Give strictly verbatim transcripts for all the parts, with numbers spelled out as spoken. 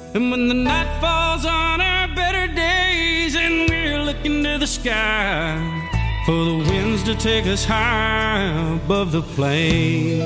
And when the night falls on our better days and we're looking to the sky for the winds to take us high above the plains,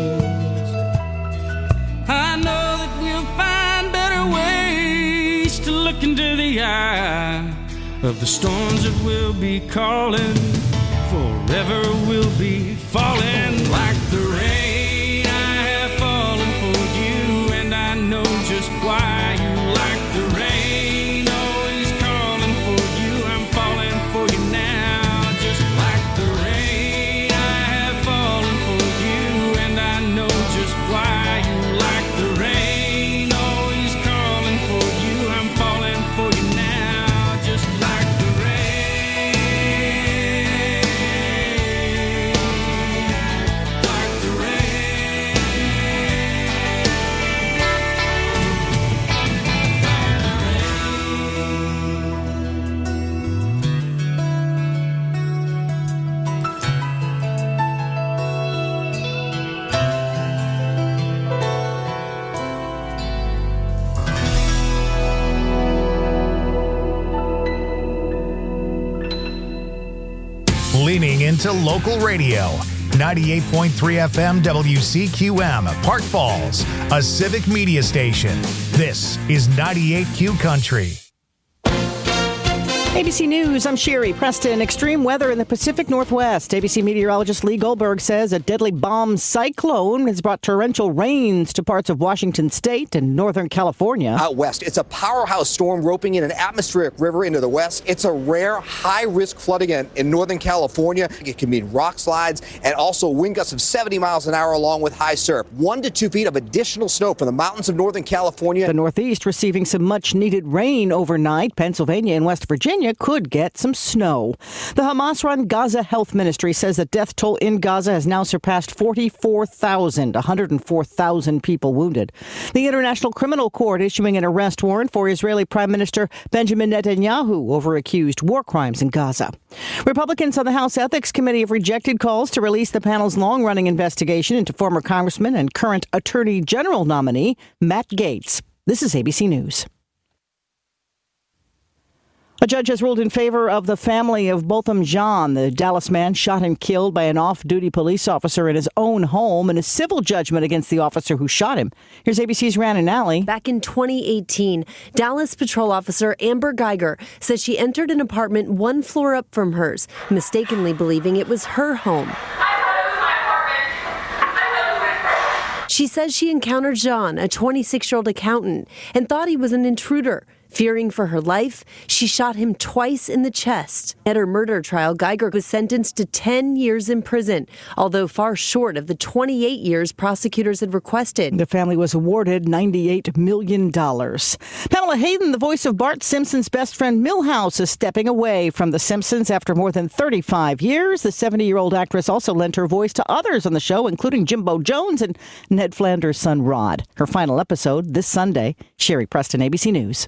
I know that we'll find better ways to look into the eye of the storms that will be calling. Forever we'll be falling like the rain. I have fallen for you, and I know just why you like the rain. Always calling for you, I'm falling for you now. Just like the rain, I have fallen for you, and I know just why you like the rain. Always calling for you, I'm falling for you now. Just like the Leaning into local radio. ninety-eight point three F M W C Q M, Park Falls, a civic media station. This is ninety-eight Q Country. A B C News, I'm Sherry Preston. Extreme weather in the Pacific Northwest. A B C meteorologist Lee Goldberg says a deadly bomb cyclone has brought torrential rains to parts of Washington state and Northern California. Out west, it's a powerhouse storm roping in an atmospheric river into the west. It's a rare high-risk flooding in, in Northern California. It can mean rock slides and also wind gusts of seventy miles an hour along with high surf. One to two feet of additional snow from the mountains of Northern California. The Northeast receiving some much-needed rain overnight. Pennsylvania and West Virginia could get some snow. The Hamas-run Gaza Health Ministry says the death toll in Gaza has now surpassed forty-four thousand, one hundred four thousand people wounded. The International Criminal Court issuing an arrest warrant for Israeli Prime Minister Benjamin Netanyahu over accused war crimes in Gaza. Republicans on the House Ethics Committee have rejected calls to release the panel's long-running investigation into former Congressman and current Attorney General nominee Matt Gaetz. This is A B C News. A judge has ruled in favor of the family of Botham Jean, the Dallas man shot and killed by an off-duty police officer in his own home, in a civil judgment against the officer who shot him. Here's A B C's Rhiannon Alley. Back in twenty eighteen, Dallas patrol officer Amber Geiger says she entered an apartment one floor up from hers, mistakenly believing it was her home. She says she encountered Jean, a twenty-six-year-old accountant, and thought he was an intruder. Fearing for her life, she shot him twice in the chest. At her murder trial, Geiger was sentenced to ten years in prison, although far short of the twenty-eight years prosecutors had requested. The family was awarded ninety-eight million dollars. Pamela Hayden, the voice of Bart Simpson's best friend Milhouse, is stepping away from The Simpsons after more than thirty-five years. The seventy-year-old actress also lent her voice to others on the show, including Jimbo Jones and Ned Flanders' son Rod. Her final episode this Sunday. Sherry Preston, A B C News.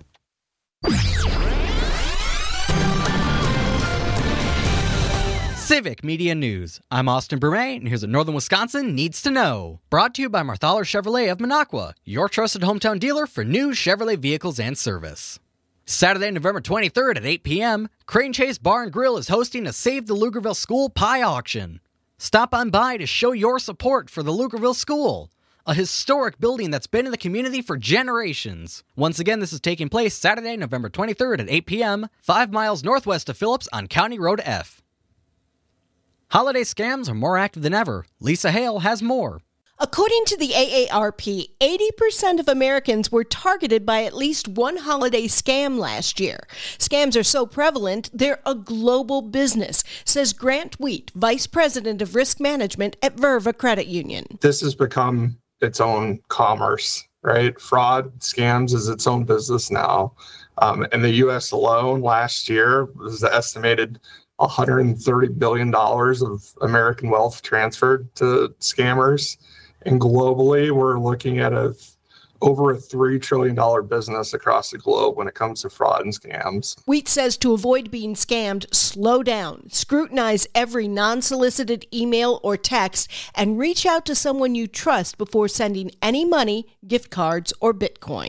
Civic Media News. I'm Austin Burmay, and here's what Northern Wisconsin needs to know. Brought to you by Marthaler Chevrolet of Minocqua, your trusted hometown dealer for new Chevrolet vehicles and service. Saturday, November twenty-third at eight p.m., Crane Chase Bar and Grill is hosting a Save the Lugerville School pie auction. Stop on by to show your support for the Lugerville School, a historic building that's been in the community for generations. Once again, this is taking place Saturday, November twenty-third at eight p.m., five miles northwest of Phillips on County Road F. Holiday scams are more active than ever. Lisa Hale has more. According to the A A R P, eighty percent of Americans were targeted by at least one holiday scam last year. Scams are so prevalent, they're a global business, says Grant Wheat, Vice President of Risk Management at Verva Credit Union. This has become its own commerce, right? Fraud, scams is its own business now. Um, in the U S alone, last year was the estimated one hundred thirty billion dollars of American wealth transferred to scammers. And globally, we're looking at a over a three trillion dollars business across the globe when it comes to fraud and scams. Wheat says to avoid being scammed, slow down, scrutinize every non-solicited email or text, and reach out to someone you trust before sending any money, gift cards, or Bitcoin.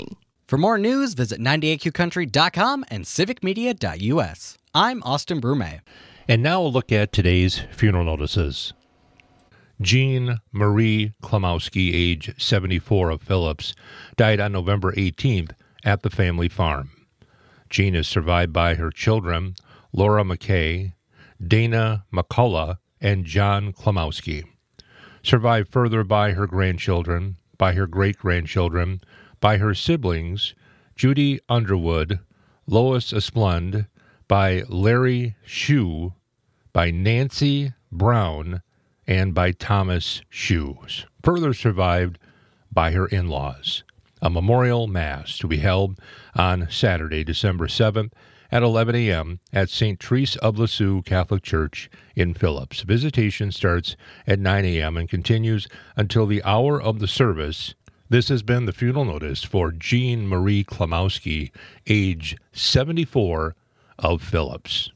For more news, visit ninety-eight Q country dot com and civic media dot u s. I'm Austin Brume. And now we'll look at today's funeral notices. Jean Marie Klimowski, age seventy-four, of Phillips, died on November eighteenth at the family farm. Jean is survived by her children, Laura McKay, Dana McCullough, and John Klimowski. Survived further by her grandchildren, by her great-grandchildren, by her siblings, Judy Underwood, Lois Esplund, by Larry Shue, by Nancy Brown, and by Thomas Shoes. Further survived by her in-laws. A memorial mass to be held on Saturday, December seventh at eleven a.m. at Saint Therese of Lisieux Catholic Church in Phillips. Visitation starts at nine a.m. and continues until the hour of the service. This has been the funeral notice for Jean Marie Klimowski, age seventy-four, of Phillips.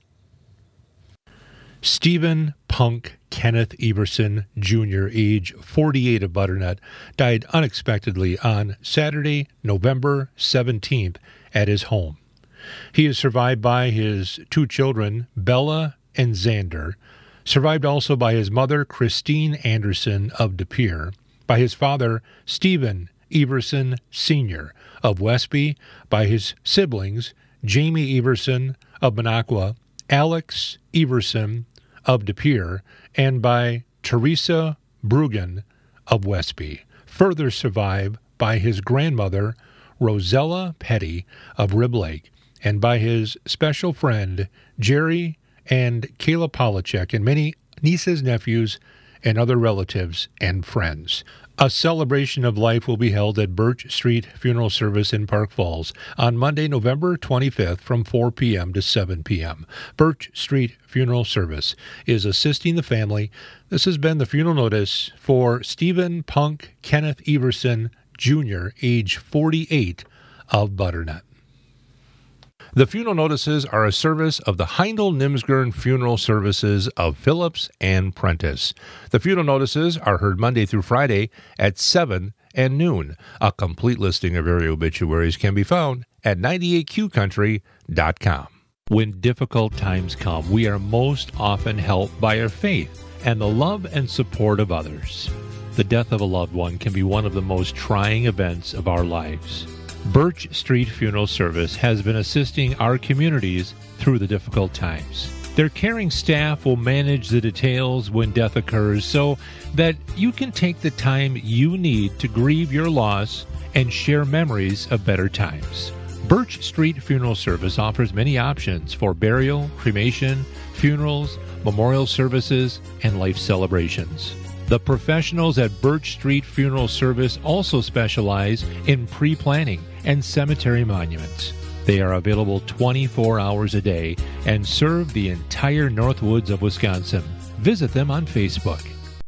Stephen Punk Kenneth Everson, Junior, age forty-eight, of Butternut, died unexpectedly on Saturday, November seventeenth, at his home. He is survived by his two children, Bella and Xander, survived also by his mother, Christine Anderson of De Pere, by his father, Stephen Everson, Senior, of Westby, by his siblings, Jamie Everson of Minocqua, Alex Everson of De Pere, and by Teresa Brugan of Westby. Further survived by his grandmother, Rosella Petty of Rib Lake, and by his special friend, Jerry and Kayla Polachek, and many nieces, nephews, and other relatives and friends. A celebration of life will be held at Birch Street Funeral Service in Park Falls on Monday, November twenty-fifth from four p.m. to seven p.m. Birch Street Funeral Service is assisting the family. This has been the funeral notice for Stephen Punk Kenneth Everson, Junior, age forty-eight, of Butternut. The funeral notices are a service of the Heindel Nimsgern Funeral Services of Phillips and Prentice. The funeral notices are heard Monday through Friday at seven and noon. A complete listing of area obituaries can be found at ninety-eight Q country dot com. When difficult times come, we are most often helped by our faith and the love and support of others. The death of a loved one can be one of the most trying events of our lives. Birch Street Funeral Service has been assisting our communities through the difficult times. Their caring staff will manage the details when death occurs so that you can take the time you need to grieve your loss and share memories of better times. Birch Street Funeral Service offers many options for burial, cremation, funerals, memorial services, and life celebrations. The professionals at Birch Street Funeral Service also specialize in pre-planning and cemetery monuments. They are available twenty-four hours a day and serve the entire Northwoods of Wisconsin. Visit them on Facebook.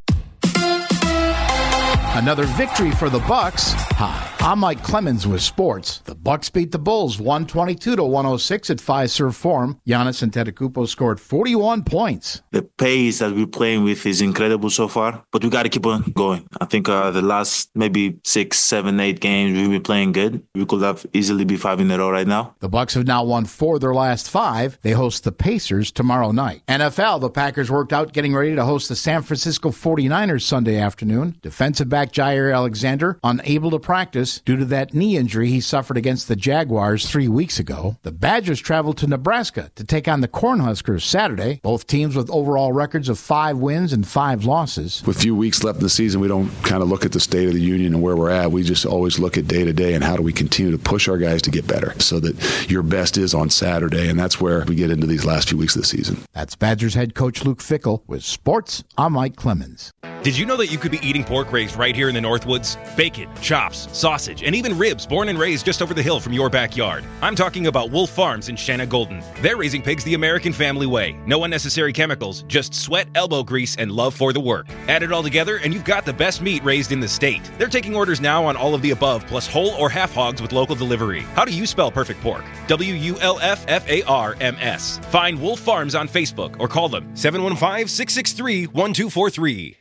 Another victory for the Bucks. Hi, I'm Mike Clemens with sports. The Bucks beat the Bulls one twenty-two to one oh six at Fiserv Forum. Giannis Antetokounmpo scored forty-one points. The pace that we're playing with is incredible so far, but we got to keep on going. I think uh, the last maybe six, seven, eight games we've been playing good. We could have easily be five in a row right now. The Bucks have now won four of their last five. They host the Pacers tomorrow night. N F L, the Packers worked out getting ready to host the San Francisco forty-niners Sunday afternoon. Defensive back Jair Alexander unable to practice due to that knee injury he suffered against the Jaguars three weeks ago. The Badgers traveled to Nebraska to take on the Cornhuskers Saturday. Both teams with overall records of five wins and five losses. With a few weeks left in the season, we don't kind of look at the state of the union and where we're at. We just always look at day to day and how do we continue to push our guys to get better so that your best is on Saturday, and that's where we get into these last few weeks of the season. That's Badgers head coach Luke Fickell with sports. I'm Mike Clemens. Did you know that you could be eating pork raised right here in the Northwoods? Bacon, chops, sausage, and even ribs born and raised just over the hill from your backyard. I'm talking about Wolf Farms in Shanna Golden. They're raising pigs the American family way. No unnecessary chemicals, just sweat, elbow grease, and love for the work. Add it all together and you've got the best meat raised in the state. They're taking orders now on all of the above, plus whole or half hogs with local delivery. How do you spell perfect pork? W U L F F A R M S. Find Wolf Farms on Facebook or call them seven one five, six six three, one two four three.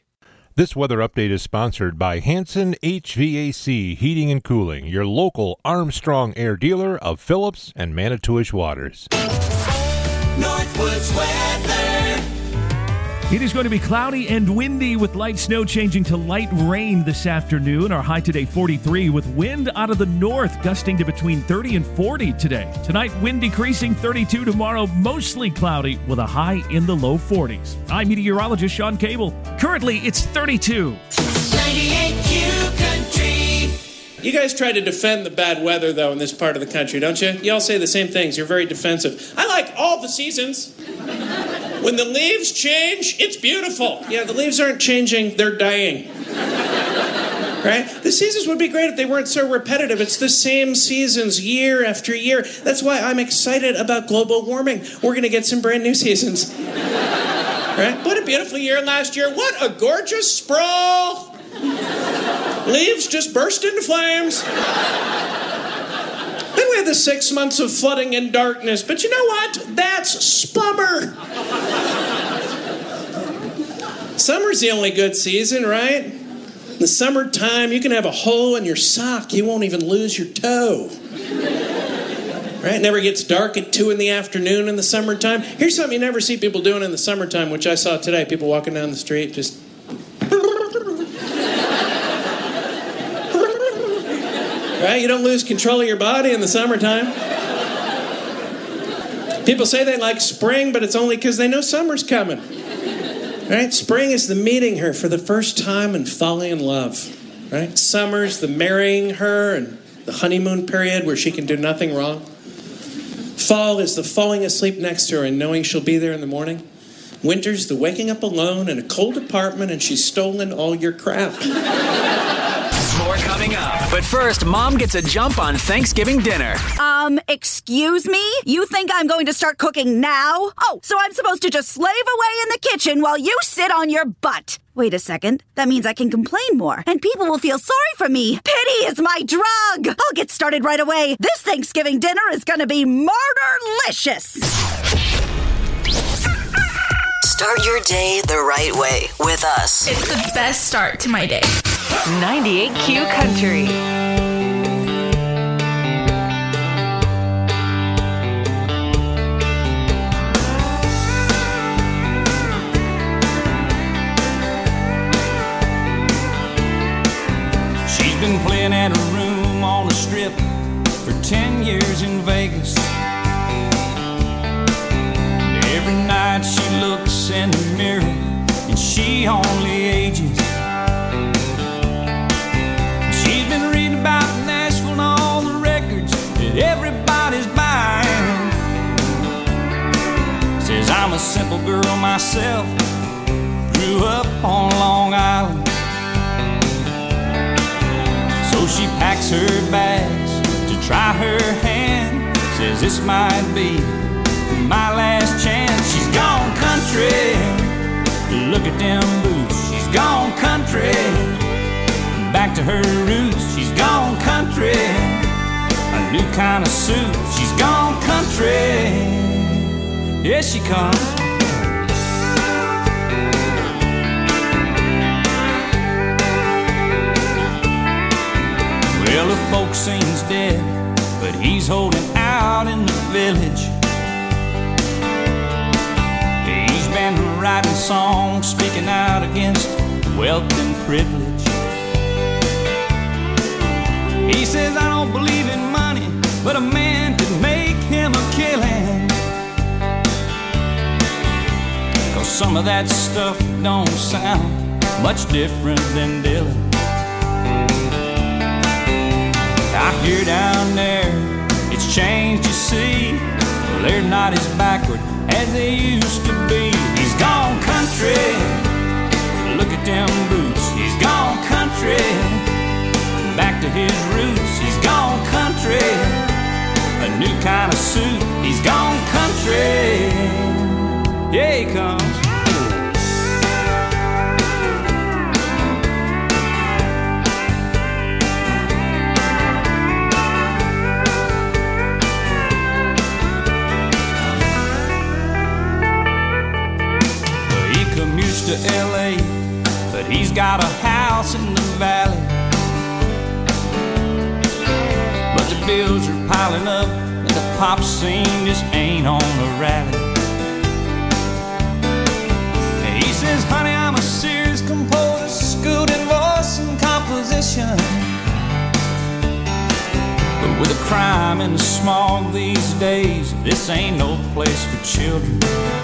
This weather update is sponsored by Hanson H V A C Heating and Cooling, your local Armstrong Air dealer of Phillips and Manitowish Waters. Northwoods weather. It is going to be cloudy and windy with light snow changing to light rain this afternoon. Our high today forty-three with wind out of the north gusting to between thirty and forty today. Tonight wind decreasing thirty-two. Tomorrow mostly cloudy with a high in the low forties. I'm meteorologist Sean Cable. Currently it's thirty-two. ninety-eight Q Country. You guys try to defend the bad weather, though, in this part of the country, don't you? You all say the same things. You're very defensive. I like all the seasons. When the leaves change, it's beautiful. Yeah, the leaves aren't changing, they're dying. Right? The seasons would be great if they weren't so repetitive. It's the same seasons year after year. That's why I'm excited about global warming. We're going to get some brand new seasons. Right? What a beautiful year last year. What a gorgeous sprawl. Leaves just burst into flames. Then we had the six months of flooding and darkness. But you know what? That's spummer. Summer's the only good season, right? In the summertime, you can have a hole in your sock. You won't even lose your toe. Right? It never gets dark at two in the afternoon in the summertime. Here's something you never see people doing in the summertime, which I saw today. People walking down the street just... Right? You don't lose control of your body in the summertime. People say they like spring, but it's only because they know summer's coming. Right? Spring is the meeting her for the first time and falling in love. Right? Summer's the marrying her and the honeymoon period where she can do nothing wrong. Fall is the falling asleep next to her and knowing she'll be there in the morning. Winter's the waking up alone in a cold apartment and she's stolen all your crap. More coming up. But first, Mom gets a jump on Thanksgiving dinner. Um, excuse me? You think I'm going to start cooking now? Oh, so I'm supposed to just slave away in the kitchen while you sit on your butt. Wait a second. That means I can complain more, and people will feel sorry for me. Pity is my drug. I'll get started right away. This Thanksgiving dinner is going to be murderlicious. Start your day the right way with us. It's the best start to my day. ninety-eight Q Country. She's been playing at a room on the strip for ten years in Vegas. And every night she looks in the mirror and she only ages. She's been reading about Nashville and all the records that everybody's buying. Says I'm a simple girl myself, grew up on Long Island. So she packs her bags to try her hand. Says this might be my last chance. She's gone country, look at them boots. She's gone country, back to her roots. She's gone country, a new kind of suit. She's gone country, yes she comes. Well, the folk scene's dead, but he's holding out in the village. He's been writing songs, speaking out against wealth and privilege. He says, I don't believe in money, but a man could make him a killing. 'Cause some of that stuff don't sound much different than Dylan. I hear down there, it's changed, you see. Well, they're not as backward as they used to be. He's gone country, look at them boots. He's gone country, back to his roots. He's gone country, a new kind of suit. He's gone country, yeah he comes. To L A, but He's got a house in the valley, but the bills are piling up and the pop scene just ain't on a rally. He says, honey, I'm a serious composer, schooled in voice and composition, but with the crime and the smog these days, this ain't no place for children.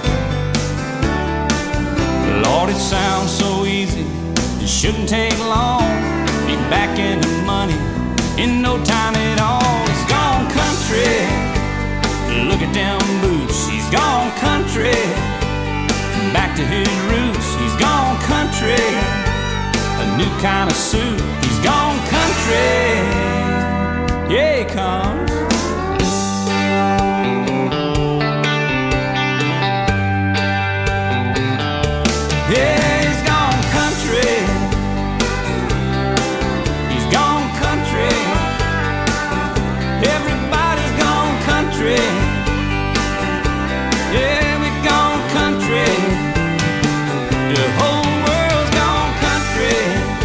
Lord, it sounds so easy, it shouldn't take long. Be back in the money in no time at all. He's gone country, look at them boots. He's gone country, back to his roots. He's gone country, a new kind of suit. He's gone country, yeah, he comes. Yeah, he's gone country. He's gone country. Everybody's gone country. Yeah, we've gone country. The whole world's gone country.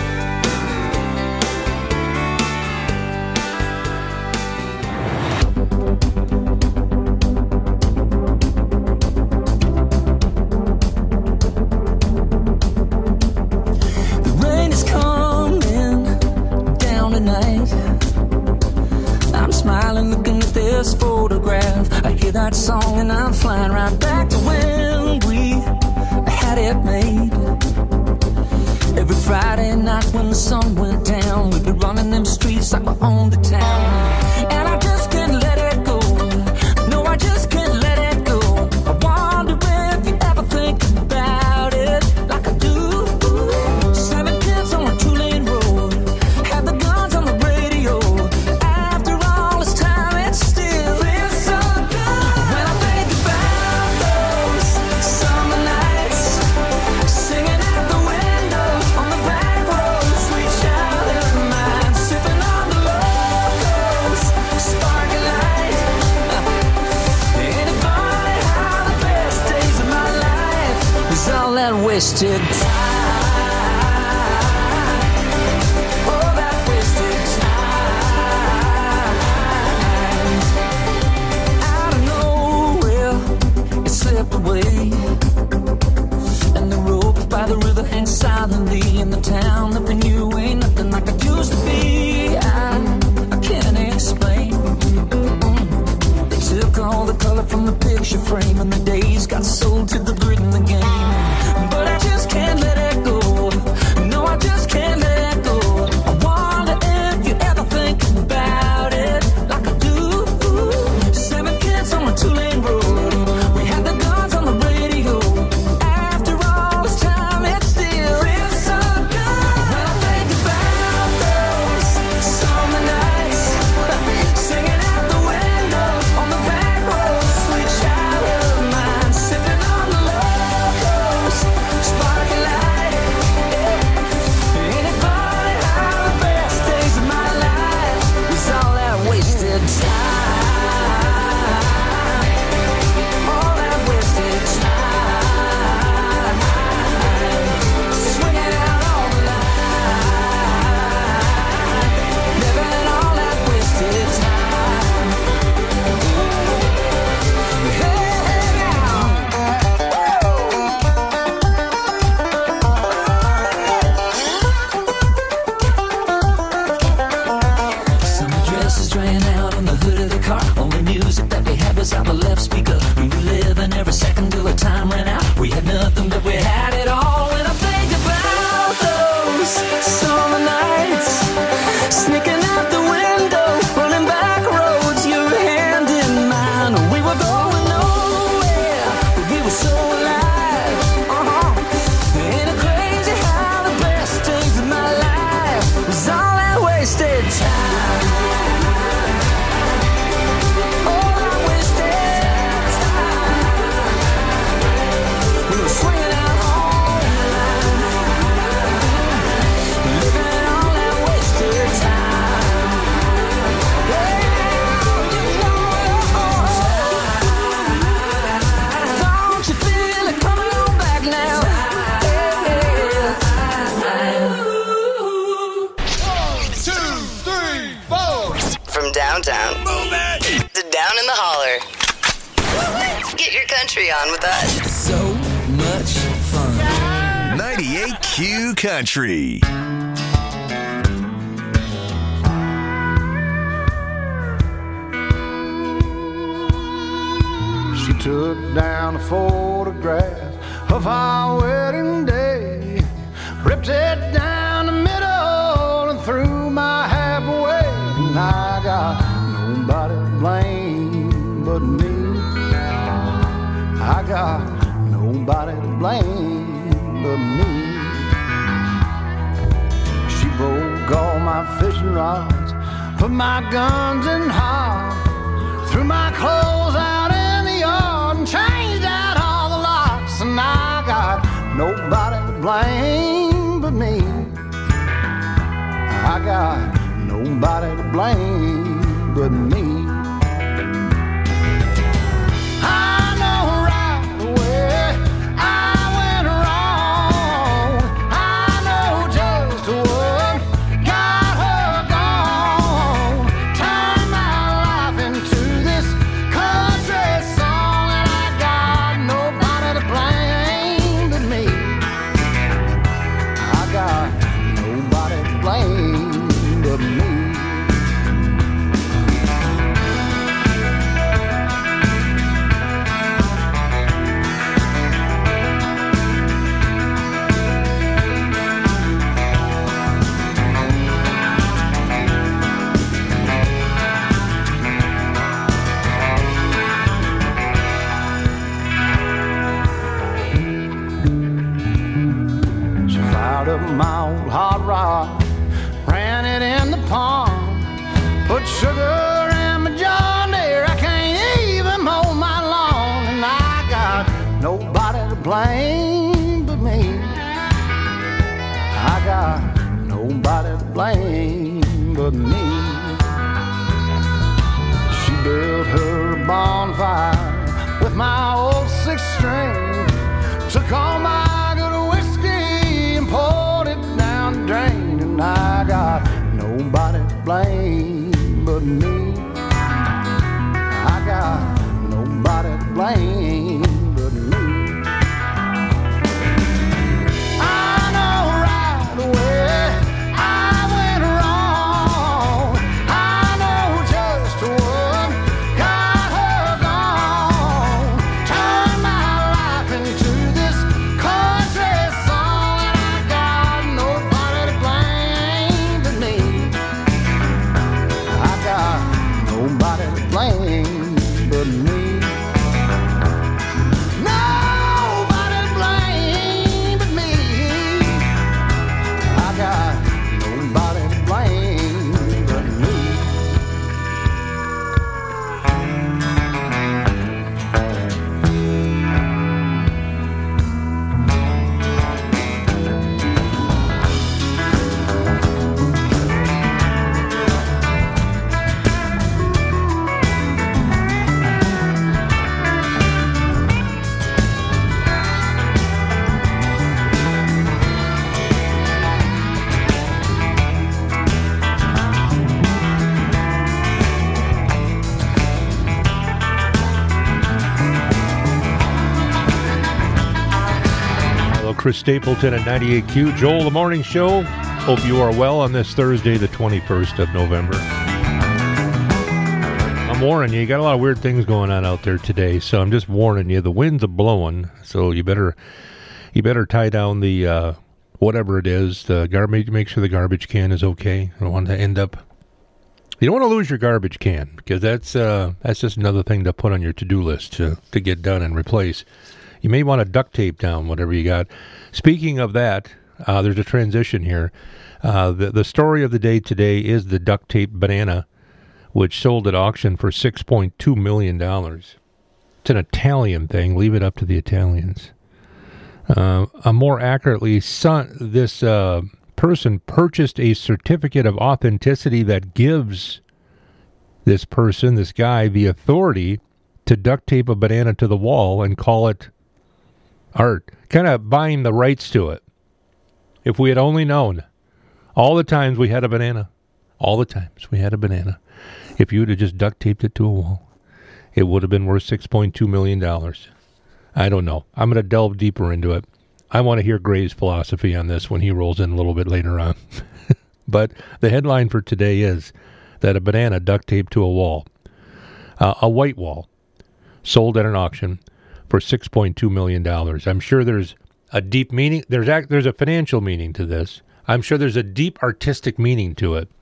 The rain is coming down tonight. I'm smiling looking at this photograph. I hear that song and I'm flying right back to when we had it made. Every Friday night when the sun went down, we'd be running them streets like we owned the town. And I just can't let it go. No, I just can't let it go. I wonder if you ever think about it like I do. Seven kids on a two-lane road, had the guns on the radio. After all this time, it still feels so good. When I think about those summer nights, singing out the window on the back road, sweet child of mine, sipping on the locals, sparkling light. Anybody how the best days of my life is all that wasted time. All that wasted time. Out of nowhere, it slipped away, and the rope by the river hangs silently in the town that we knew ain't nothing like it used to be. I, I can't explain. They took all the color from the picture frame, and the days got sold to the grid and the game. But I just can't let it go. No, I just can't let it go. I wonder if you ever think about it like I do. Seven kids on a two-lane road, we had the guns on the radio. After all this time, it still feels so good. When I think about those summer nights, singing out the window on the back road, sweet child of mine, sipping on the locals, sparkling light. Anybody how the best days of my life is all that wasted time. All that wasted time. Swinging out on the line, living all that wasted time. Hey, now. Summer dresses drying out on the hood of the car. Only music that we had was out the left speaker. We were living every second till the time ran out. We had nothing, but we had it all. When I think about those summer nights, sneaking out the window, running back roads, your hand in mine. We were going nowhere, but we were so alive. Uh-huh. Ain't it crazy how the best days of my life was all that wasted time. All that wasted time. We were swinging out on the line, living all that wasted time. country on with us. So much fun. ninety-eight Q Country. She took down a photograph of our wedding day, ripped it down the middle and threw my half away. And I got nobody to blame but me. I got nobody to blame but me. She broke all my fishing rods, put my guns in hard, threw my clothes out in the yard and changed out all the locks. And I got nobody to blame but me. I got nobody to blame but me. I know right away I went wrong. I know just what got her gone. Turned my life into this country song, and I got nobody to blame but me. I got nobody to blame but me. She fired up my old hot rod, ran it in the pond, put sugar in my John Deere. I can't even mow my lawn, and I got nobody to blame but me. I got nobody to blame but me. She built her a bonfire with my old six string, took all my good whiskey and poured it down the drain. And I got nobody to blame but me. I got nobody to blame but me. I know right away I went wrong. I know just what got her gone. Turned my life into this country song, and I got nobody to blame but me. I got nobody to blame but me. Nobody to blame but me. I got nobody to blame but me. Hello, Chris Stapleton at ninety-eight Q. Joel, the morning show. Hope you are well on this Thursday, the twenty-first of November. I'm warning you, you got a lot of weird things going on out there today, so I'm just warning you. The winds are blowing, so you better you better tie down the uh, whatever it is. The garbage. Make sure the garbage can is okay. I don't want to end up. You don't want to lose your garbage can, because that's uh, that's just another thing to put on your to-do list to to get done and replace. You may want to duct tape down whatever you got. Speaking of that, uh, there's a transition here. Uh, the, the story of the day today is the duct tape banana, which sold at auction for six point two million dollars. It's an Italian thing. Leave it up to the Italians. Uh, uh, more accurately, son, this uh, person purchased a certificate of authenticity that gives this person, this guy, the authority to duct tape a banana to the wall and call it art. Kind of buying the rights to it. If we had only known all the times we had a banana, all the times we had a banana, if you would have just duct taped it to a wall, it would have been worth six point two million dollars. I don't know. I'm going to delve deeper into it. I want to hear Gray's philosophy on this when he rolls in a little bit later on. But the headline for today is that a banana duct taped to a wall, uh, a white wall, sold at an auction for six point two million dollars. I'm sure there's a deep meaning. There's a, there's a financial meaning to this. I'm sure there's a deep artistic meaning to it.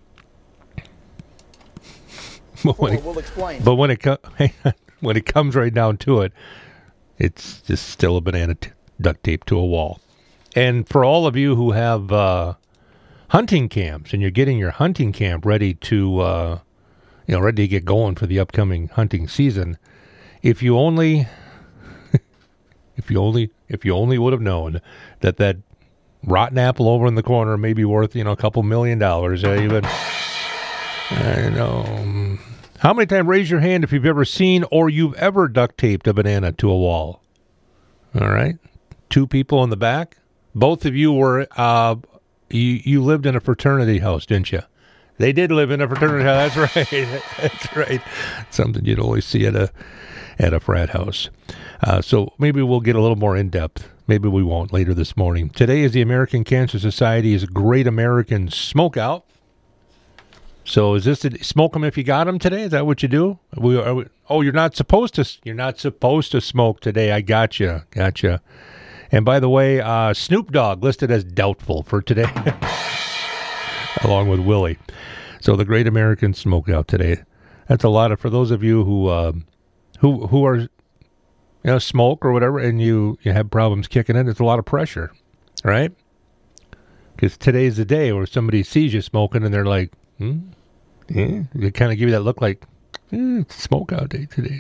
But when, We'll, it, we'll explain. but when it co- when it comes right down to it, it's just still a banana t- duct taped to a wall. And for all of you who have uh, hunting camps and you're getting your hunting camp ready to, uh, you know, ready to get going for the upcoming hunting season, if you only, if you only, if you only would have known that that rotten apple over in the corner may be worth, you know, a couple million dollars, uh, even. I know. How many times, raise your hand if you've ever seen or you've ever duct taped a banana to a wall? All right. Two people in the back. Both of you were, uh, you, you lived in a fraternity house, didn't you? They did live in a fraternity house. That's right. That's right. Something you'd always see at a, at a frat house. Uh, so maybe we'll get a little more in depth. Maybe we won't later this morning. Today is the American Cancer Society's Great American Smokeout. So is this a, smoke them if you got them today? Is that what you do? Are we, are we, oh, you're not supposed to. You're not supposed to smoke today. I gotcha, gotcha. And by the way, uh, Snoop Dogg listed as doubtful for today, along with Willie. So the Great American Smokeout today. That's a lot of for those of you who uh, who who are you know smoke or whatever, and you you have problems kicking in. It's a lot of pressure, right? Because today's the day where somebody sees you smoking and they're like, hmm. Yeah, they kind of give you that look like, eh, it's smoke out day today.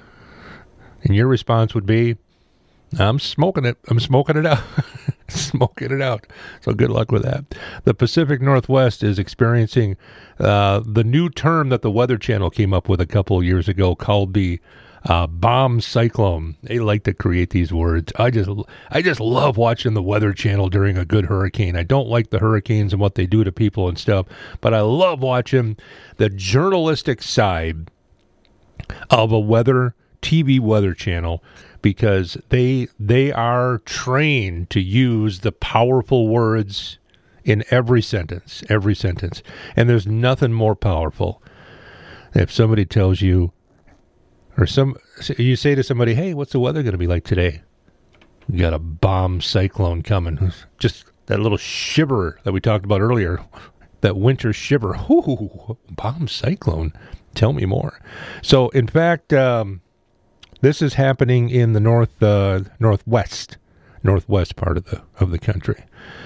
And your response would be, I'm smoking it. I'm smoking it out. Smoking it out. So good luck with that. The Pacific Northwest is experiencing uh, the new term that the Weather Channel came up with a couple of years ago called the uh, bomb cyclone. They like to create these words. I just, I just love watching the Weather Channel during a good hurricane. I don't like the hurricanes and what they do to people and stuff, but I love watching the journalistic side of a weather T V Weather Channel because they they are trained to use the powerful words in every sentence, every sentence. And there's nothing more powerful if somebody tells you, or some you say to somebody, hey, what's the weather going to be like today? We got a bomb cyclone coming. Just that little shiver that we talked about earlier, that winter shiver. Ooh, bomb cyclone. Tell me more. So, in fact, um, this is happening in the north, uh, northwest, northwest part of the of the country.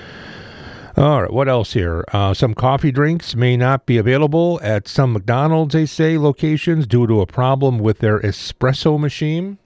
All right, what else here? Uh, some coffee drinks may not be available at some McDonald's, they say, locations due to a problem with their espresso machine.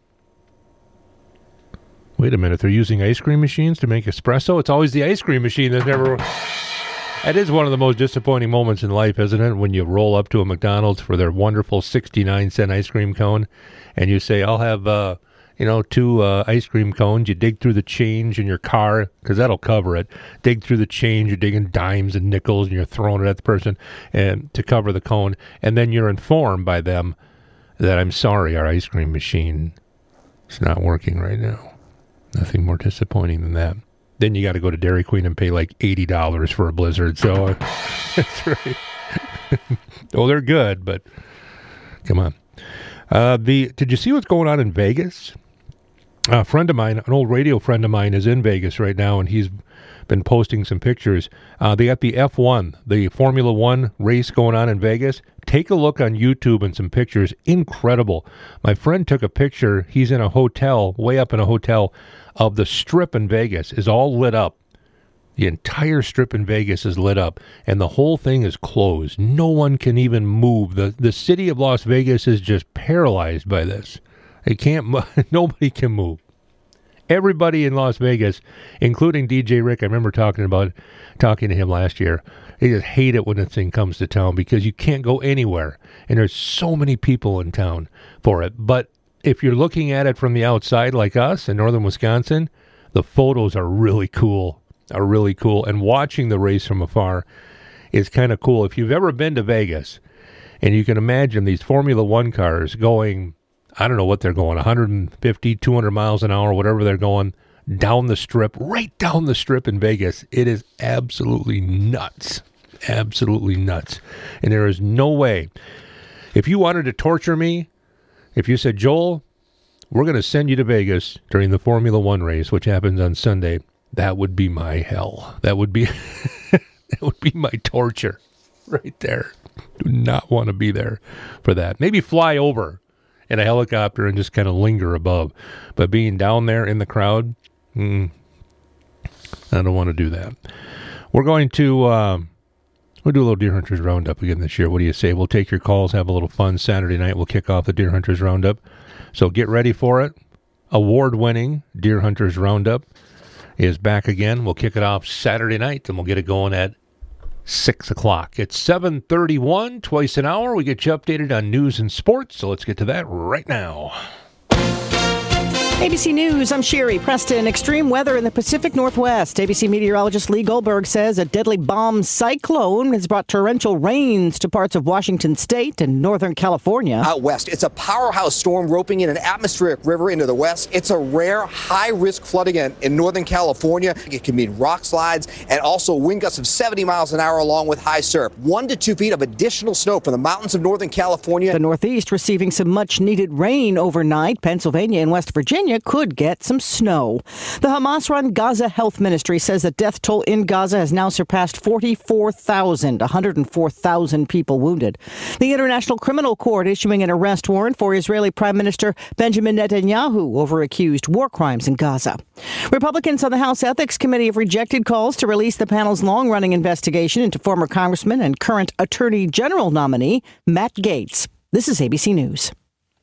Wait a minute, they're using ice cream machines to make espresso? It's always the ice cream machine that never... That is one of the most disappointing moments in life, isn't it? When you roll up to a McDonald's for their wonderful sixty-nine cent ice cream cone, and you say, I'll have... Uh, You know, two uh, ice cream cones. You dig through the change in your car, because that'll cover it. Dig through the change. You're digging dimes and nickels, and you're throwing it at the person and to cover the cone. And then you're informed by them that, I'm sorry, our ice cream machine is not working right now. Nothing more disappointing than that. Then you got to go to Dairy Queen and pay like eighty dollars for a Blizzard. So, uh, that's right. Oh, they're good, but come on. Uh, the Did you see what's going on in Vegas? A friend of mine, an old radio friend of mine, is in Vegas right now, and he's been posting some pictures. Uh, they got the F one, the Formula One race going on in Vegas. Take a look on YouTube and some pictures. Incredible. My friend took a picture. He's in a hotel, way up in a hotel, of the Strip in Vegas is all lit up. The entire Strip in Vegas is lit up, and the whole thing is closed. No one can even move. The The city of Las Vegas is just paralyzed by this. They can't. Nobody can move. Everybody in Las Vegas, including D J Rick, I remember talking about talking to him last year. They just hate it when this thing comes to town because you can't go anywhere, and there's so many people in town for it. But if you're looking at it from the outside, like us in northern Wisconsin, the photos are really cool. Are really cool, and watching the race from afar is kind of cool. If you've ever been to Vegas, and you can imagine these Formula One cars going I don't know what they're going, one fifty, two hundred miles an hour, whatever they're going, down the strip, right down the strip in Vegas. It is absolutely nuts. Absolutely nuts. And there is no way. If you wanted to torture me, if you said, Joel, we're going to send you to Vegas during the Formula One race, which happens on Sunday, that would be my hell. That would be that would be my torture right there. Do not want to be there for that. Maybe fly over in a helicopter and just kind of linger above. But being down there in the crowd, mm, I don't want to do that. We're going to um, we'll do a little Deer Hunters Roundup again this year. What do you say? We'll take your calls, have a little fun. Saturday night, we'll kick off the Deer Hunters Roundup. So get ready for it. Award-winning Deer Hunters Roundup is back again. We'll kick it off Saturday night, and we'll get it going at six o'clock. It's seven thirty-one, twice an hour. We get you updated on news and sports, so let's get to that right now. A B C News, I'm Sherry Preston. Extreme weather in the Pacific Northwest. A B C meteorologist Lee Goldberg says a deadly bomb cyclone has brought torrential rains to parts of Washington state and northern California. Out west, it's a powerhouse storm roping in an atmospheric river into the west. It's a rare high-risk flooding event in northern California. It can mean rock slides and also wind gusts of seventy miles an hour along with high surf. One to two feet of additional snow from the mountains of northern California. The Northeast receiving some much-needed rain overnight. Pennsylvania and West Virginia could get some snow. The Hamas-run Gaza Health Ministry says the death toll in Gaza has now surpassed forty-four thousand, one hundred four thousand people wounded. The International Criminal Court issuing an arrest warrant for Israeli Prime Minister Benjamin Netanyahu over accused war crimes in Gaza. Republicans on the House Ethics Committee have rejected calls to release the panel's long-running investigation into former Congressman and current Attorney General nominee Matt Gaetz. This is A B C News.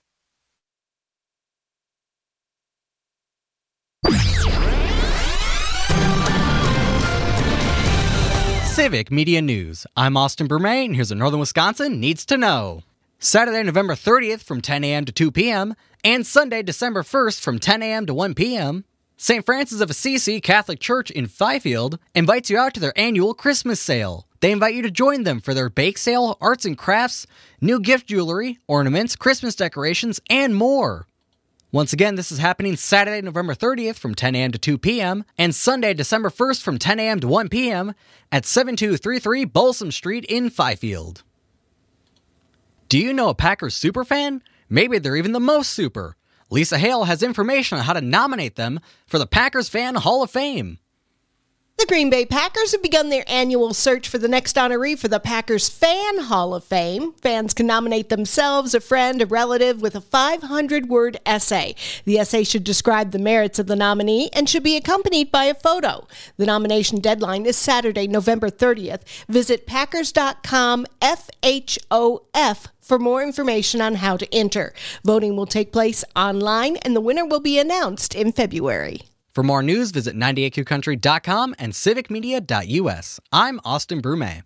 Civic Media News. I'm Austin Bermay, and here's what Northern Wisconsin needs to know. Saturday, November thirtieth from ten a.m. to two p.m., and Sunday, December first from ten a.m. to one p.m., Saint Francis of Assisi Catholic Church in Fifield invites you out to their annual Christmas sale. They invite you to join them for their bake sale, arts and crafts, new gift jewelry, ornaments, Christmas decorations, and more. Once again, this is happening Saturday, November thirtieth from ten a.m. to two p.m. and Sunday, December first from ten a.m. to one p.m. at seven two three three Balsam Street in Fifield. Do you know a Packers superfan? Maybe they're even the most super. Lisa Hale has information on how to nominate them for the Packers Fan Hall of Fame. The Green Bay Packers have begun their annual search for the next honoree for the Packers Fan Hall of Fame. Fans can nominate themselves, a friend, a relative with a five hundred word essay. The essay should describe the merits of the nominee and should be accompanied by a photo. The nomination deadline is Saturday, November thirtieth. Visit packers dot com F H O F for more information on how to enter. Voting will take place online and the winner will be announced in February. For more news, visit ninety-eight Q country dot com and civic media dot U S. I'm Austin Brumet.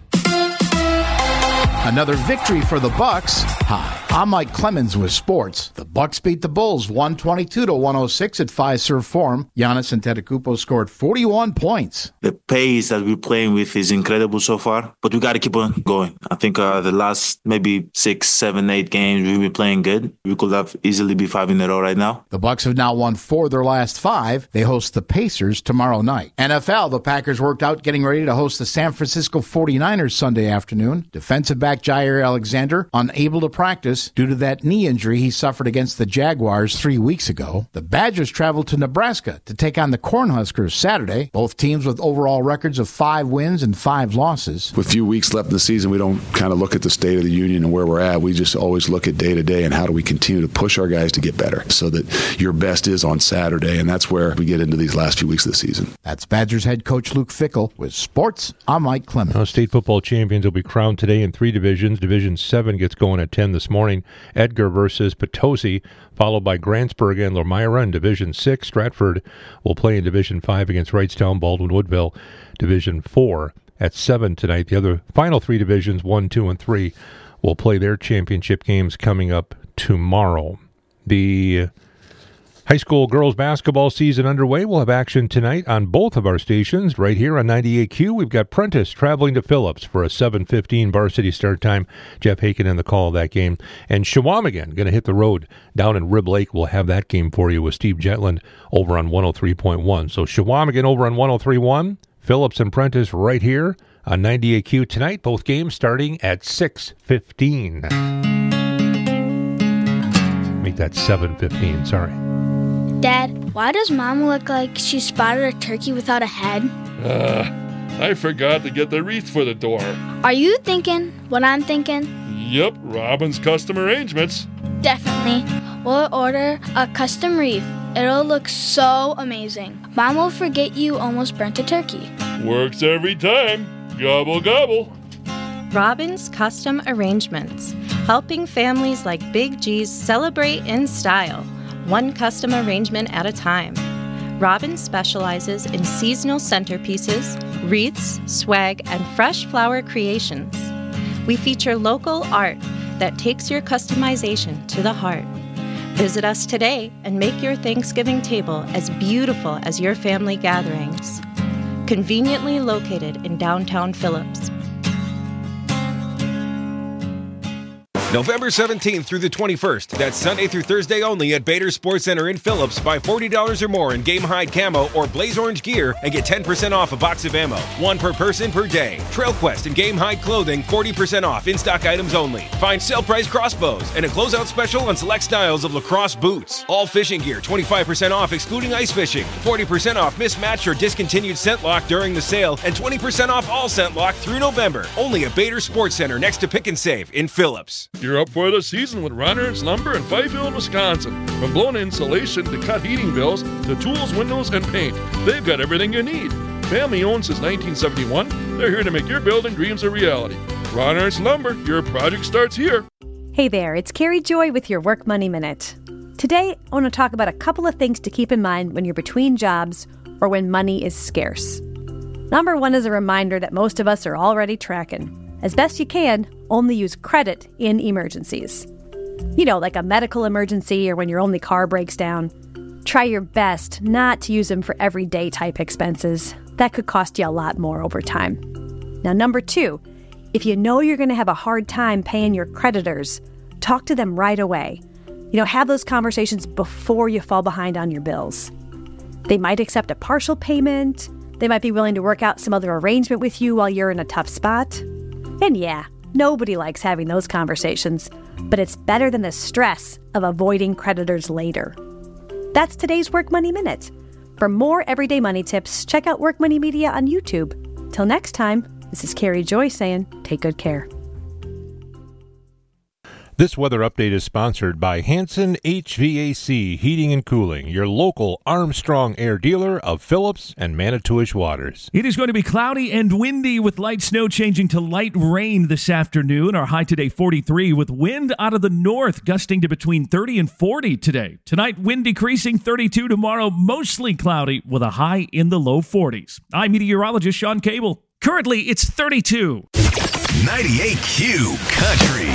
Another victory for the Bucks. Hi, I'm Mike Clemens with sports. The Bucks beat the Bulls one twenty-two to one oh six at Fiserv Forum. Giannis Antetokounmpo scored forty-one points. The pace that we're playing with is incredible so far, but we got to keep on going. I think uh, the last maybe six, seven, eight games we've been playing good. We could have easily be five in a row right now. The Bucks have now won four of their last five. They host the Pacers tomorrow night. N F L, the Packers worked out getting ready to host the San Francisco forty-niners Sunday afternoon. Defensive back Jair Alexander unable to practice due to that knee injury he suffered against the Jaguars three weeks ago. The Badgers traveled to Nebraska to take on the Cornhuskers Saturday. Both teams with overall records of five wins and five losses. With a few weeks left in the season, we don't kind of look at the state of the union and where we're at. We just always look at day to day and how do we continue to push our guys to get better so that your best is on Saturday, and that's where we get into these last few weeks of the season. That's Badgers head coach Luke Fickell with sports. I'm Mike Clemens. Now, state football champions will be crowned today in three divisions. Division seven gets going at ten this morning. Edgar versus Potosi, followed by Grantsburg and Lomira. In Division six, Stratford will play in Division five against Wrightstown, Baldwin, Woodville. Division four at seven tonight. The other final three divisions, one, two, and three, will play their championship games coming up tomorrow. The High school girls basketball season underway. We'll have action tonight on both of our stations. Right here on ninety-eight Q, we've got Prentice traveling to Phillips for a seven fifteen varsity start time. Jeff Haken in the call of that game. And Shawamigan going to hit the road down in Rib Lake. We'll have that game for you with Steve Jetland over on one oh three point one. So Shawamigan over on one oh three point one, Phillips and Prentice right here on ninety-eight Q tonight. Both games starting at six fifteen. Make that seven fifteen, sorry. Dad, why does Mom look like she spotted a turkey without a head? Uh, I forgot to get the wreath for the door. Are you thinking what I'm thinking? Yep, Robin's Custom Arrangements. Definitely. We'll order a custom wreath. It'll look so amazing. Mom will forget you almost burnt a turkey. Works every time. Gobble, gobble. Robin's Custom Arrangements, helping families like Big G's celebrate in style. One custom arrangement at a time. Robin specializes in seasonal centerpieces, wreaths, swag, and fresh flower creations. We feature local art that takes your customization to the heart. Visit us today and make your Thanksgiving table as beautiful as your family gatherings. Conveniently located in downtown Phillips. November seventeenth through the twenty-first. That's Sunday through Thursday only at Bader Sports Center in Phillips. Buy forty dollars or more in Game Hide Camo or Blaze Orange gear and get ten percent off a box of ammo. One per person per day. Trail Quest and Game Hide clothing, forty percent off in-stock items only. Find sale price crossbows and a closeout special on select styles of lacrosse boots. All fishing gear, twenty-five percent off excluding ice fishing. forty percent off mismatched or discontinued scent lock during the sale and twenty percent off all scent lock through November. Only at Bader Sports Center next to Pick and Save in Phillips. You're up for the season with Ron Ernst Lumber in Fifield, Wisconsin. From blown insulation to cut heating bills to tools, windows, and paint, they've got everything you need. Family owned since nineteen seventy-one, they're here to make your building dreams a reality. Ron Ernst Lumber, your project starts here. Hey there, it's Carrie Joy with your Work Money Minute. Today, I want to talk about a couple of things to keep in mind when you're between jobs or when money is scarce. Number one is a reminder that most of us are already tracking. As best you can, only use credit in emergencies. You know, like a medical emergency or when your only car breaks down. Try your best not to use them for everyday type expenses. That could cost you a lot more over time. Now, number two, if you know you're going to have a hard time paying your creditors, talk to them right away. You know, have those conversations before you fall behind on your bills. They might accept a partial payment. They might be willing to work out some other arrangement with you while you're in a tough spot. And yeah, nobody likes having those conversations, but it's better than the stress of avoiding creditors later. That's today's Work Money Minute. For more everyday money tips, check out Work Money Media on YouTube. Till next time, this is Carrie Joy saying, take good care. This weather update is sponsored by Hanson H V A C Heating and Cooling, your local Armstrong Air dealer of Phillips and Manitowish Waters. It is going to be cloudy and windy with light snow changing to light rain this afternoon. Our high today forty-three with wind out of the north gusting to between thirty and forty today. Tonight, wind decreasing thirty-two. Tomorrow, mostly cloudy with a high in the low forties. I'm meteorologist Sean Cable. Currently, it's thirty-two. ninety-eight Q Country.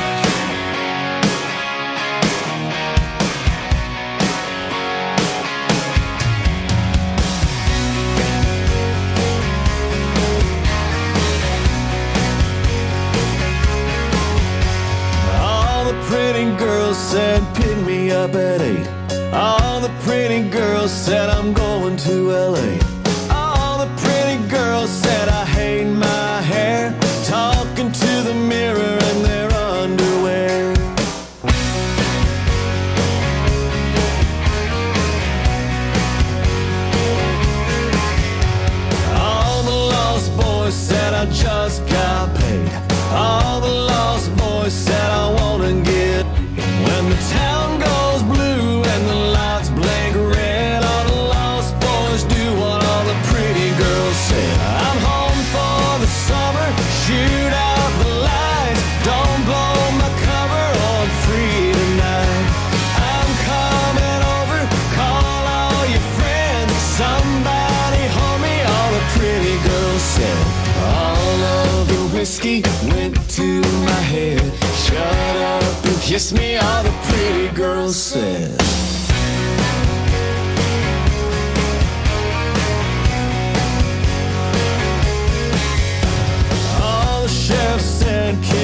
Pretty girls said pick me up at eight. All the pretty girls said I'm going to L A. All the pretty girls said I hate my hair, talking to the mirror in their underwear. All the lost boys said I just got paid. All the lost boys said I wanna get. When the town goes blue and the lights blink red, all the lost boys do what all the pretty girls said. I'm home for the summer, shoot out the lights, don't blow my cover on free tonight. I'm coming over, call all your friends, somebody hold me, all the pretty girls said. All of the whiskey went to my head, shut up and kiss me, all the pretty girls said.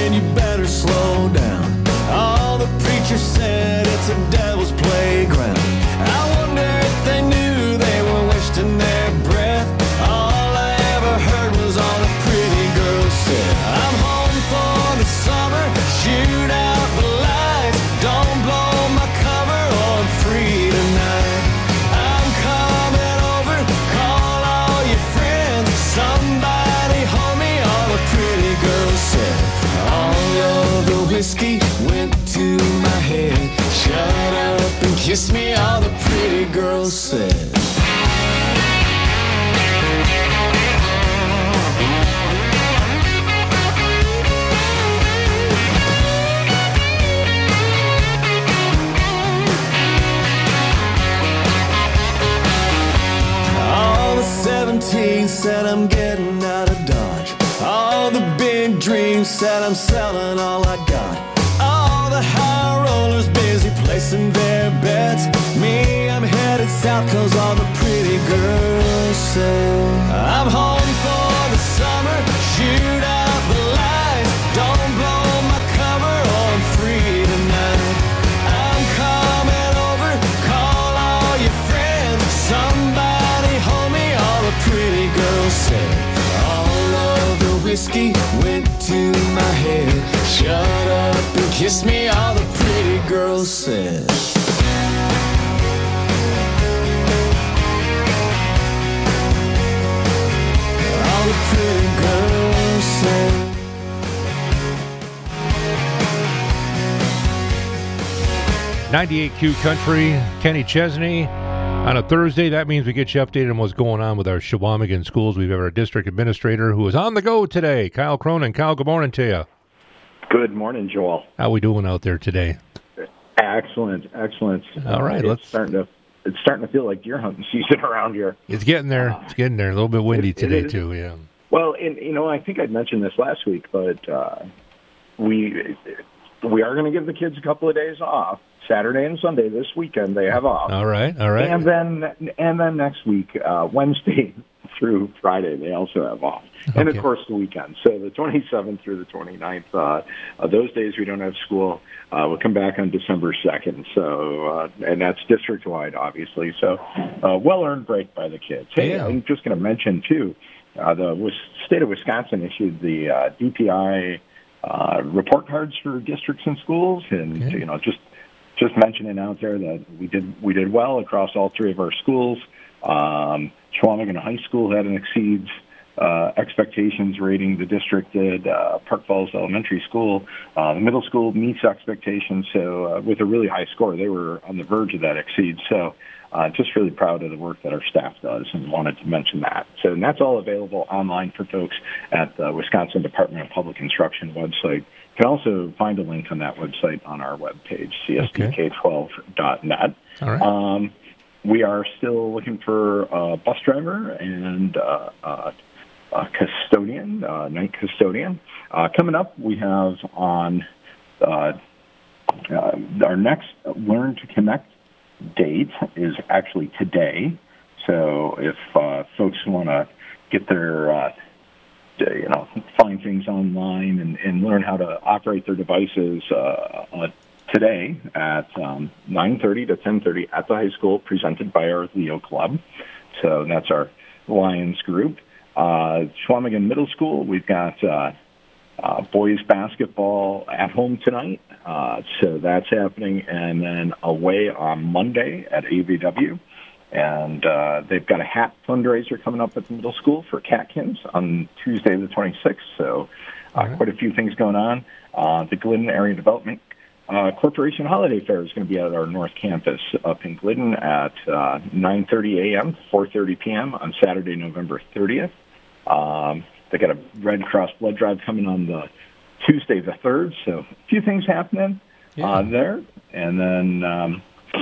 then you better slow down. All the preachers said it's a devil's playground. I wonder if they knew they were wasting their breath. All I ever heard was all the pretty girls said. I'm home for the summer, shoot out the lights. Don't blow my cover or I'm free tonight. I'm coming over, call all your friends. Somebody hold me, all the pretty girls said. All of the whiskey went to my head. Shut up and kiss me, all the pretty girls said. All the seventeen said I'm getting out of Dodge. All the big dreams said I'm selling all I got. All the high rollers busy placing their bets. Me, I'm headed south cause all the pretty girls say. I'm home for the summer, shoot out the lights. Don't blow my cover or I'm free tonight. I'm coming over, call all your friends. Somebody hold me, all the pretty girls say. All of the whiskey went to my head. Shut up and kiss me, all the pretty girls said. All the pretty girls said. ninety-eight Q Country, Kenny Chesney. On a Thursday, that means we get you updated on what's going on with our Chequamegon schools. We've got our district administrator who is on the go today, Kyle Cronin. Kyle, good morning to you. Good morning, Joel. How we doing out there today? Excellent, excellent. All right, uh, let's. It's starting to it's starting to feel like deer hunting season around here. It's getting there. Uh, it's getting there. A little bit windy it, today it too. Yeah. Well, and you know, I think I'd mentioned this last week, but uh, we we are going to give the kids a couple of days off. Saturday and Sunday this weekend they have off. All right, all right. And then and then next week, uh, Wednesday through Friday, they also have off. Okay. And, of course, the weekend. So the twenty-seventh through the twenty-ninth, uh, uh, those days we don't have school. Uh, we'll come back on December second. So, uh, and that's district-wide, obviously. So uh, well-earned break by the kids. Hey, yeah. I'm just going to mention, too, uh, the state of Wisconsin issued the uh, D P I uh, report cards for districts and schools. And, okay. you know, just just mentioning out there that we did we did well across all three of our schools. Um, Chequamegon High School had an exceeds uh, expectations rating. The district did. Uh, Park Falls Elementary School, uh, the middle school meets expectations. So uh, with a really high score, they were on the verge of that exceed. So uh, just really proud of the work that our staff does and wanted to mention that. So and that's all available online for folks at the Wisconsin Department of Public Instruction website. You can also find a link on that website on our webpage, C S D K twelve dot net. All right. Um, we are still looking for a bus driver and uh, uh, a custodian, uh, night custodian. Uh, coming up, we have on uh, uh, our next Learn to Connect date is actually today. So if uh, folks want to get their uh, you know, find things online and, and learn how to operate their devices uh, uh, today at um, nine thirty to ten thirty at the high school, presented by our Leo Club. So that's our Lions group. Uh, Chequamegon Middle School, we've got uh, uh, boys basketball at home tonight. Uh, so that's happening. And then away on Monday at A V W. And uh, they've got a hat fundraiser coming up at the middle school for Catkins on Tuesday the twenty-sixth. So uh, right. quite a few things going on. Uh, the Glidden Area Development uh, Corporation Holiday Fair is going to be at our North Campus up in Glidden at uh, nine thirty a.m. to four thirty p.m. on Saturday, November thirtieth. Um, they got a Red Cross blood drive coming on the Tuesday the third. So a few things happening yeah. uh, there. And then... Um,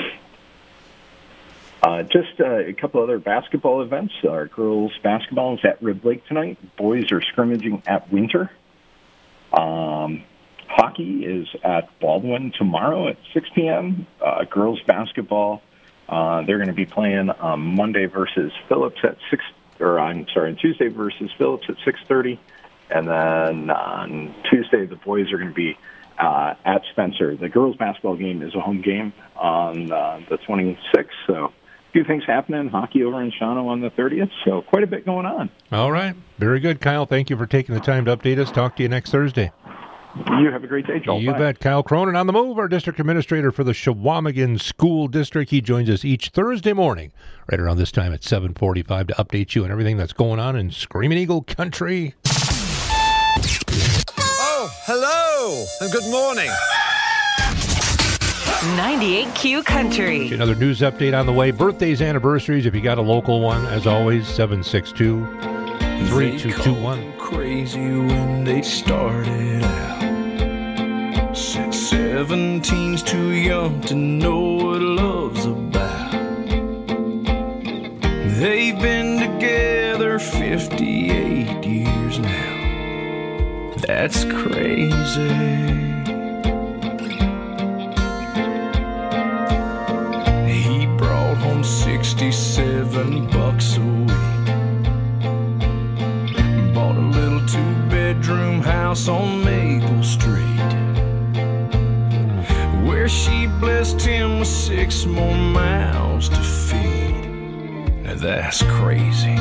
Uh, just uh, a couple other basketball events. Our girls' basketball is at Rib Lake tonight. Boys are scrimmaging at Winter. Um, hockey is at Baldwin tomorrow at six p.m. Uh, girls' basketball, uh, they're going to be playing on Monday versus Phillips at six. Or I'm sorry, Tuesday versus Phillips at six thirty. And then on Tuesday, the boys are going to be uh, at Spencer. The girls' basketball game is a home game on uh, the twenty-sixth, so a few things happening. Hockey over in Shawano on the thirtieth, so quite a bit going on. All right. Very good, Kyle. Thank you for taking the time to update us. Talk to you next Thursday. You have a great day, Joel. You Bye. bet. Kyle Cronin on the move, our district administrator for the Shawamigan School District. He joins us each Thursday morning, right around this time at seven forty-five, to update you on everything that's going on in Screaming Eagle country. Oh, hello, and good morning. ninety-eight Q Country. Another news update on the way. Birthdays, anniversaries, if you got a local one, as always, seven six two, three two two one. Crazy when they started out. Said seventeen's too young to know what love's about. They've been together fifty-eight years now. That's crazy. He brought home sixty-seven bucks a week. Bought a little two-bedroom house on Maple Street, where she blessed him with six more mouths to feed. Now that's crazy.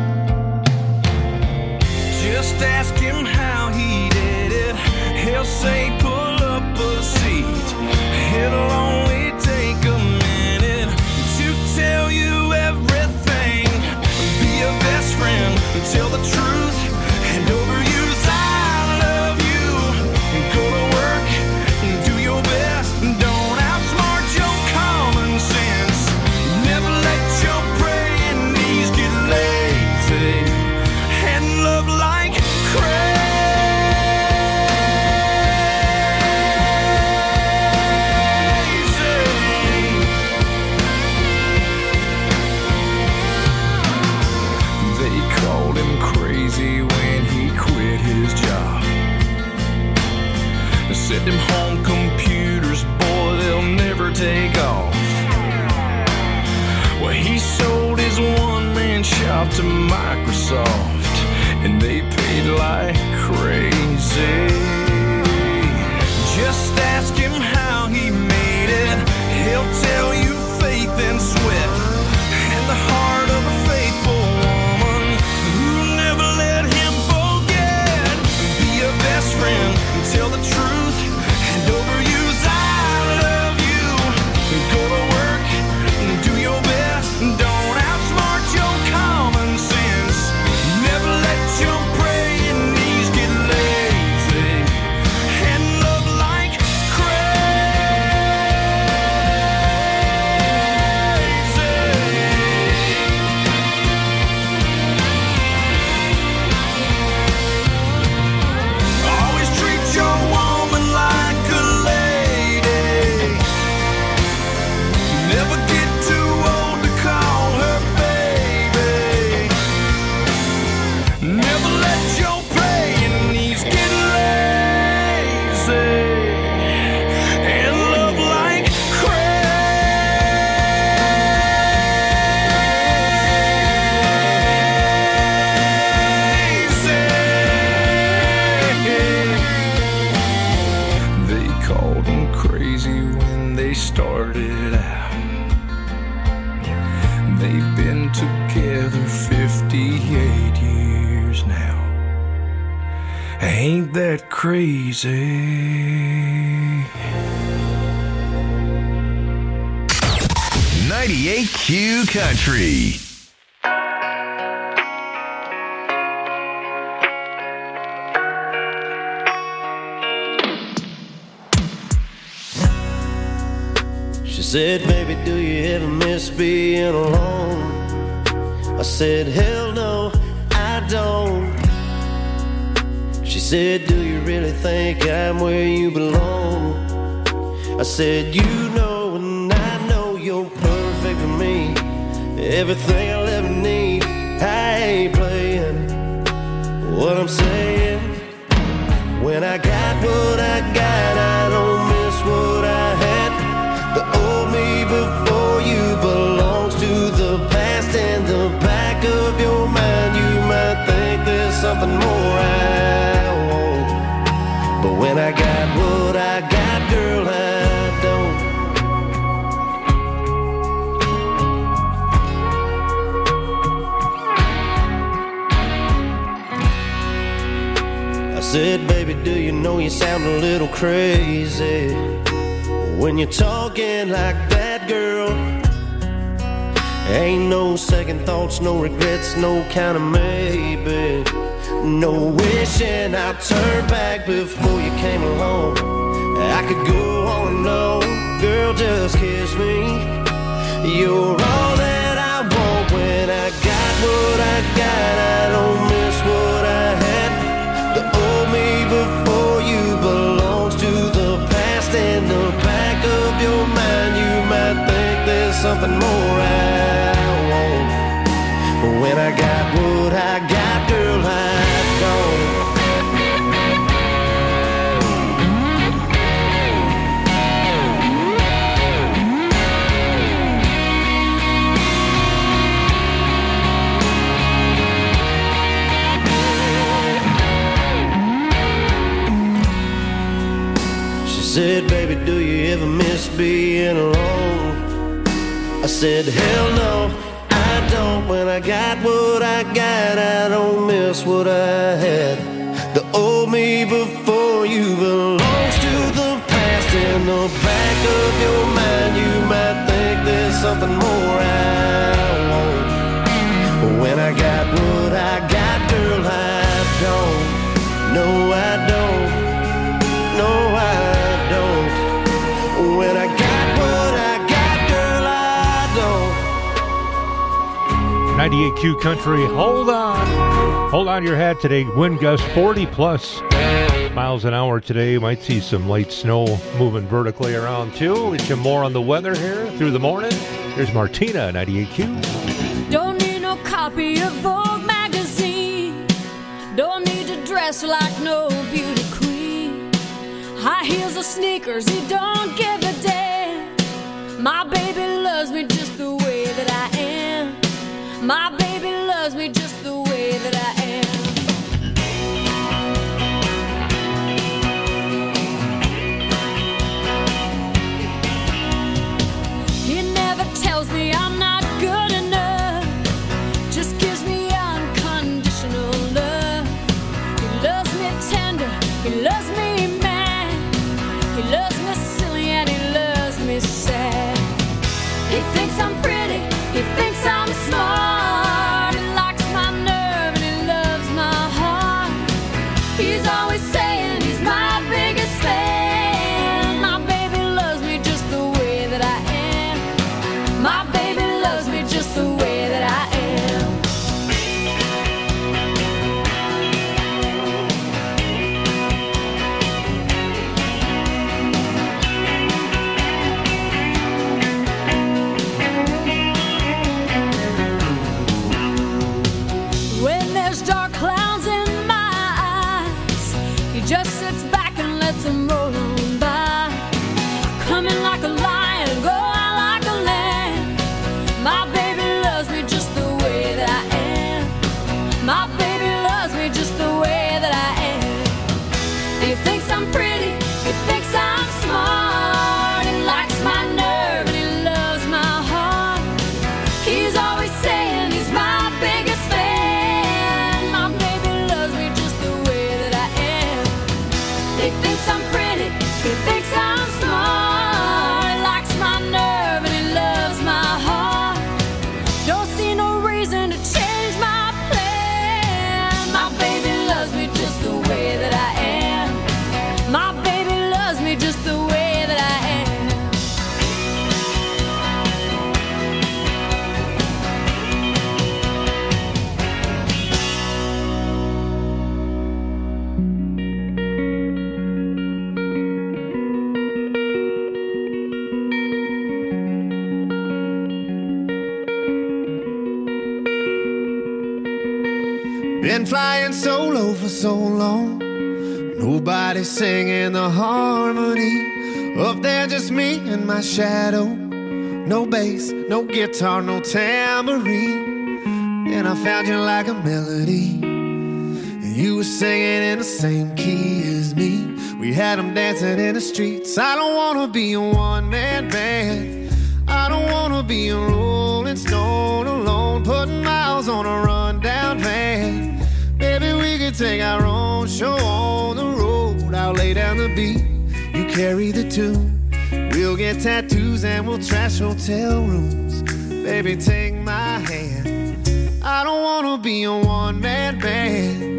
Just ask him how he did it. He'll say pull up a seat. It'll only take a minute to tell you everything. Be a best friend, tell the truth, and overuse I love you. Go to work, do your best, don't outsmart your common sense. Never let your praying knees get lazy, and love like crazy. They called him crazy when he quit his job. They said them home computers, boy, they'll never take off. Well, he sold his one-man shop to Microsoft, and they paid like crazy. Just ask him how he made it. He'll tell you faith and sweat, and the heart of a faithful woman who never let him forget. Be a best friend, tell the truth, and overuse I love you. Go to work, do your best, don't outsmart your common sense. Never let your praying knees get lazy, and love like always treat your woman like a lady. Never get too old to call her baby. Never let your praying knees get lazy, and love like crazy. They called him crazy when they started out. They've been together fifty-eight years now. Ain't that crazy? ninety-eight Q Country. She said, baby, do you ever miss being alone? I said, hell no, I don't. She said, do you really think I'm where you belong? I said, you know and I know you're perfect for me. Everything I'll ever need. I ain't playing what I'm saying. When I got what I got, I don't miss what I had. The old me before you belongs to the past. In the back of your mind, you might think there's something more I said, baby, do you know you sound a little crazy when you're talking like that, girl? Ain't no second thoughts, no regrets, no kind of maybe. No wishing I'd turn back before you came along. I could go on and on, girl, just kiss me. You're all that I want when I got what I got. I don't miss what I had. The old me before you belongs to the past. In the back of your mind you might think there's something more I want. But when I got what I got, girl, I don't. Said, baby, do you ever miss being alone? I said, hell no, I don't. When I got what I got, I don't miss what I had. The old me before you belongs to the past. In the back of your mind you might think there's something more I want. But when I got what I got, girl, I don't. No, I don't. No, I don't. When I got what I got, girl, I don't. ninety-eight Q Country, hold on. Hold on to your hat today. Wind gusts forty plus miles an hour today. Might see some light snow moving vertically around too. Get you more on the weather here through the morning. Here's Martina, ninety-eight Q. Don't need no copy of Vogue magazine. Don't need to dress like no beauty queen. High heels or sneakers, he don't give a damn. My baby loves me just the way that I am. My baby loves me just the way that I am. He never tells me I'm not good enough. Just gives me unconditional love. He loves me tender, he loves me mad. He loves me silly and he loves me sad. He thinks I'm pretty, he thinks I'm smart. He likes my nerve and he loves my heart. He's always saying he's my biggest fan. My baby loves me just the way that I am. My baby loves me just the way that I am. When there's dark clouds in my eyes, he just sits back and lets them roll on by. Come in like a lion, go out like a lamb. My baby loves me just the way that I am. My baby loves me just the way that I am. He thinks I'm pretty, he thinks I'm smart. He likes my nerve and he loves my heart. He's always saying he's my biggest fan. My baby loves me just the way that I am. He thinks I'm pretty, he thinks I'm smart. He likes my nerve and he loves my heart. Don't see no reason to change my plan. My baby loves me just the way that I am. My baby loves me just the way that I am. Been flying solo for so long. Nobody singing the harmony. Up there just me and my shadow. No bass, no guitar, no tambourine. And I found you like a melody. And you were singing in the same key as me. We had them dancing in the streets. I don't wanna be a one-man band. I don't wanna be a rolling stone alone, putting miles on a rundown van. Maybe we could take our own show on down the beat, you carry the tune. We'll get tattoos and we'll trash hotel rooms. Baby, take my hand. I don't wanna be a one-man band.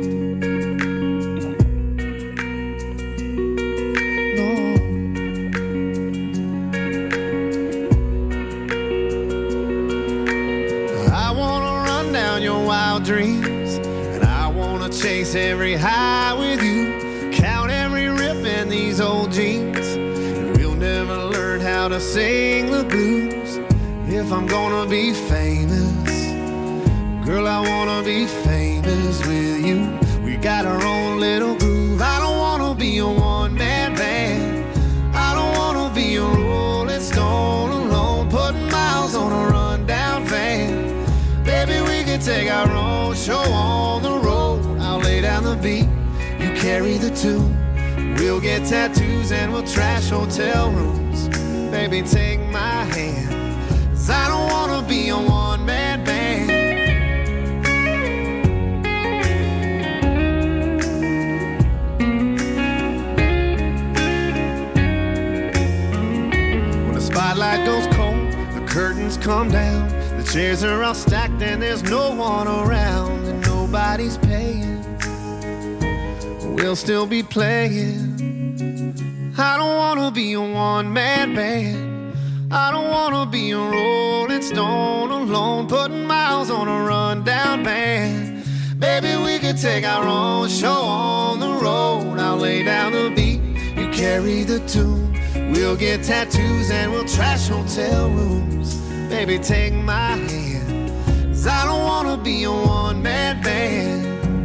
Dreams, and I wanna chase every high with you, count every rip in these old jeans, and we'll never learn how to sing the blues. If I'm gonna be famous, girl, I wanna be famous with you. We got our own little groove. I don't wanna be a one-man band. I don't wanna be a Rolling Stone alone, putting miles on a rundown van. Baby, we can take our own show on the road. I'll lay down the beat, you carry the tune. We'll get tattoos and we'll trash hotel rooms. Baby, take my hand, 'cause I don't wanna be a one-man band. When the spotlight goes cold, the curtains come down. The chairs are all stacked and there's no one around, and nobody's paying. We'll still be playing. I don't wanna be a one-man band. I don't wanna be a Rolling Stone alone, putting miles on a rundown van. Baby, we could take our own show on the road. I'll lay down the beat, you carry the tune. We'll get tattoos and we'll trash hotel rooms. Baby, take my hand, 'cause I don't wanna be a one-man band.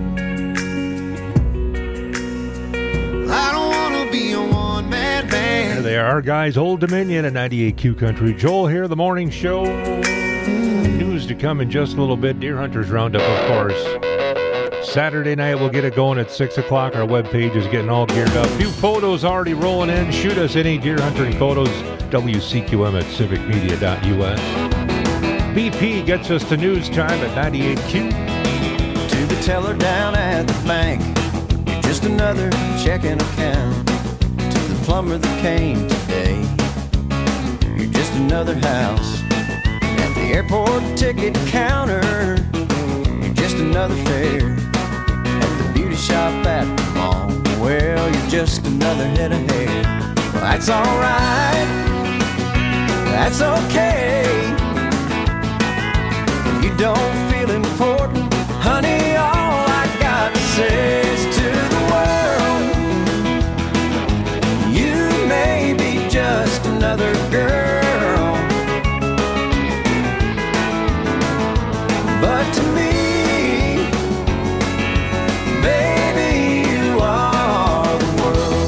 I don't wanna be a one-man band. There they are, guys. Old Dominion at ninety-eight Q Country. Joel here, the morning show. Mm. News to come in just a little bit. Deer Hunters Roundup, of course. Saturday night, we'll get it going at six o'clock. Our webpage is getting all geared up. A few photos already rolling in. Shoot us any deer hunting photos. W C Q M at civic media dot U S. B P gets us to news time at ninety-eight Q. To the teller down at the bank, you're just another checking account. To the plumber that came today, you're just another house. At the airport ticket counter, you're just another fare. At the beauty shop at the mall, well, you're just another head of hair. Well, that's alright, that's okay. When you don't feel important, honey, all I got to say is to the world, you may be just another girl, but to me, baby, you are the world.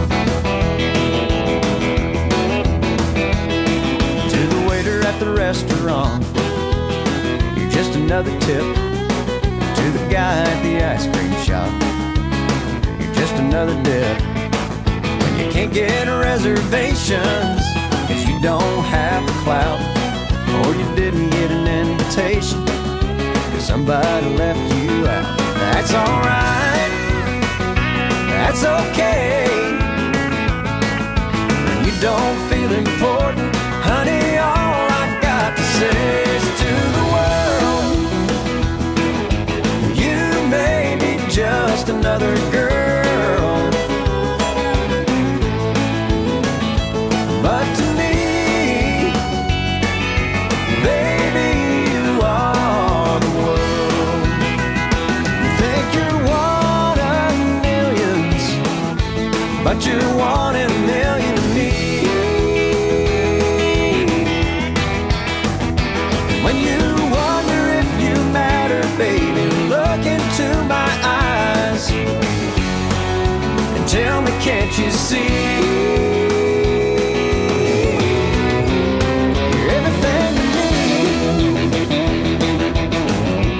To the waiter at the restaurant, you're just another tip. To the guy at the ice cream shop, you're just another dip. When you can't get reservations, 'cause you don't have the clout, or you didn't get an invitation, 'cause somebody left you out. That's alright, that's okay. When you don't feel important, honey, all I got to say is to the world, you may be just another girl.